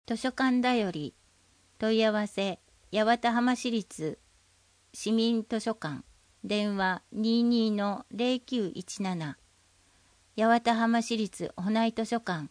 図書館だより問い合わせ八幡浜市立市民図書館電話22-0917八幡浜市立保内図書館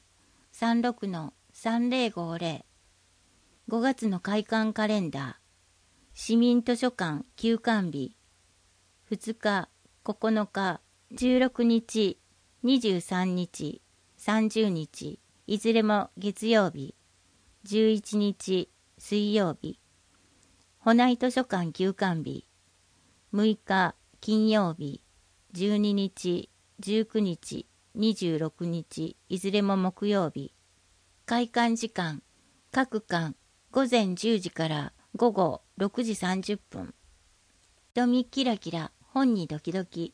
36-3050 5月の開館カレンダー市民図書館休館日2日、9日、16日、23日、30日いずれも月曜日11日水曜日保内図書館休館日6日金曜日12日19日26日いずれも木曜日開館時間各館午前10時から午後6時30分瞳キラキラ本にドキドキ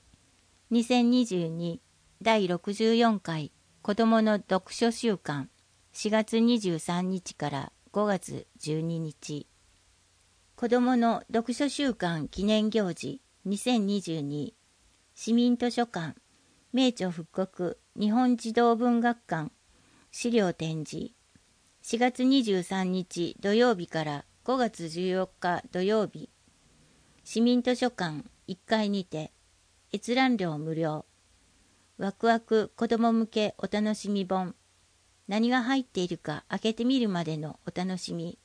2022第64回子どもの読書週間4月23日から5月12日子どもの読書週間記念行事2022市民図書館名著復刻日本児童文学館資料展示4月23日土曜日から5月14日土曜日市民図書館1階にて閲覧料無料ワクワク子ども向けお楽しみ本何が入っているか開けてみるまでのお楽しみ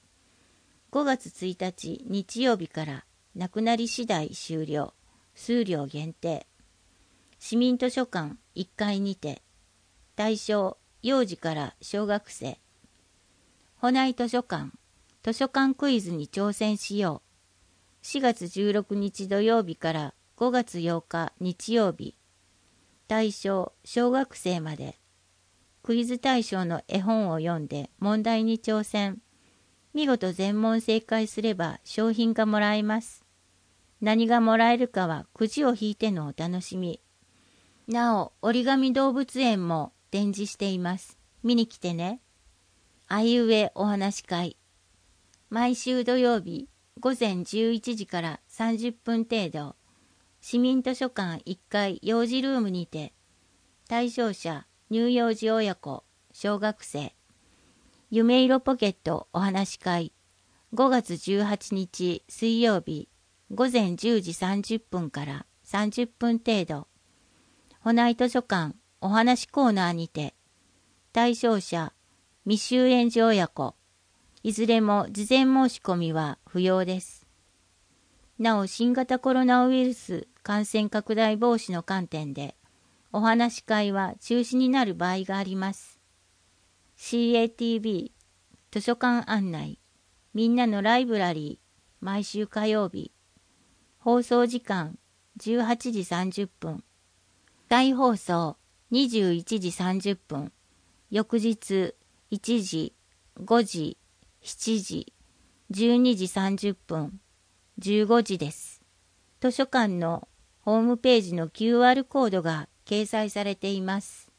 5月1日日曜日からなくなり次第終了数量限定市民図書館1階にて対象幼児から小学生保内図書館クイズに挑戦しよう4月16日土曜日から5月8日日曜日対象小学生までクイズ対象の絵本を読んで問題に挑戦見事全問正解すれば商品がもらえます何がもらえるかはくじを引いてのお楽しみなお折り紙動物園も展示しています見に来てねあいうえお話会毎週土曜日午前11時から30分程度市民図書館1階幼児ルームにて対象者乳幼児親子小学生夢色ポケットお話会5月18日水曜日午前10時30分から30分程度保内図書館お話コーナーにて対象者未就園児親子いずれも事前申し込みは不要ですなお新型コロナウイルス感染拡大防止の観点でお話し会は中止になる場合があります CATV 図書館案内みんなのライブラリー毎週火曜日放送時間18時30分再放送21時30分翌日1時5時7時12時30分15時です図書館のホームページの QR コードが掲載されています